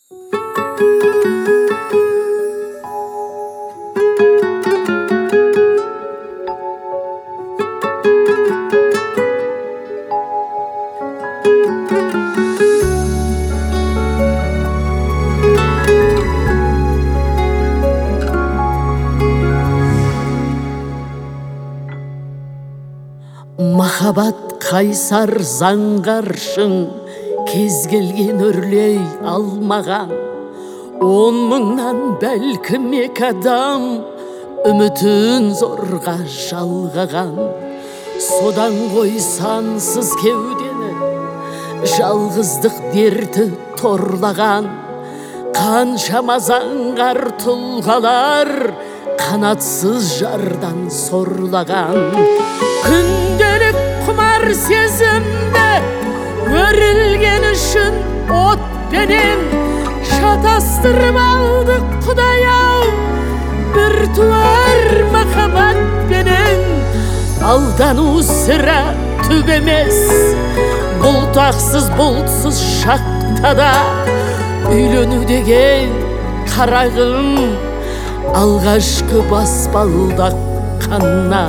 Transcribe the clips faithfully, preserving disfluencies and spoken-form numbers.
Махаббат қайсар заңғаршың, кез келген өрлей алмаған. Он мыңнан бәлкім екі адам үмітін зорға жалғаған. Содан ғой сансыз кеудені жалғыздық дерті торлаған. Қаншама заңғар тұлғалар қанатсыз жардан сорлаған. Күнделік құмар сезімді өрілген үшін отпенен шатастырып алдық Құдай-ау, бір туар махаббатпенен. Алдану сірә түк емес, бұлтақсыз бұлтсыз шақта да үйлену деген қарағым алғашқы баспалдақ қана.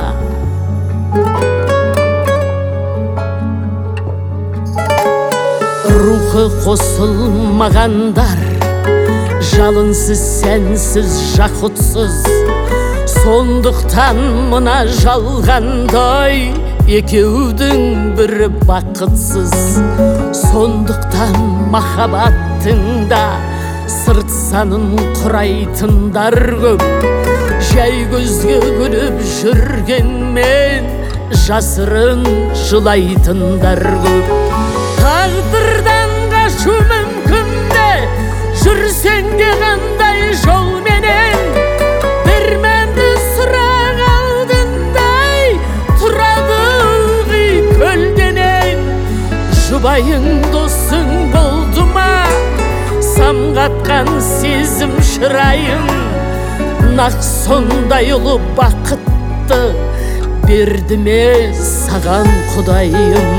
Рухы қосылмағандар, жалынсыз сәнсіз жақұтсыз. Сондықтан мына жалғандай екеудің бірі бақытсыз. Сондықтан махаббаттың да сырт санын құрайтындар көп. Жай көзге күліп жүргенмен жасырын жылайтындар көп. Тағдырдан қашу мүмкін бе, жүрсең де қандай жолменен? Бір мәнді сұрақ алдындай тұрады ылғи көлденең. Жұбайың досың болды ма, самғатқан сезім шырайың? Нақ сондай ұлы бақытты берді ме саған Құдайым?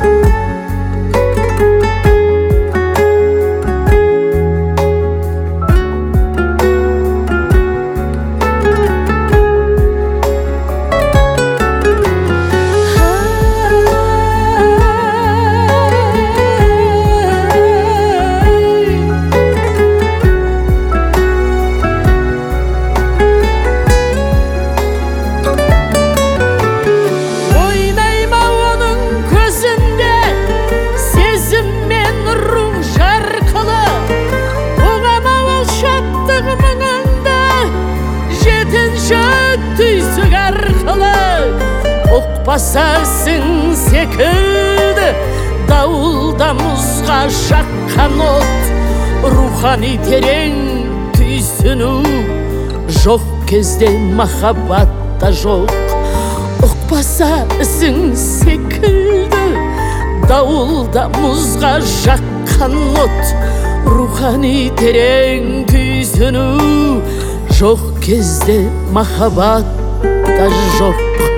Түйсік арқылы ұқпасасың секілді, дауылда мұзға жаққан от. Рухани терең түйсіну жоқ кезде махаббатта жоқ. Ұқпасасың секілді, дауылда мұзға жаққан от. Рухани терең түйсіну жоқ кезде махаббат та жоқ.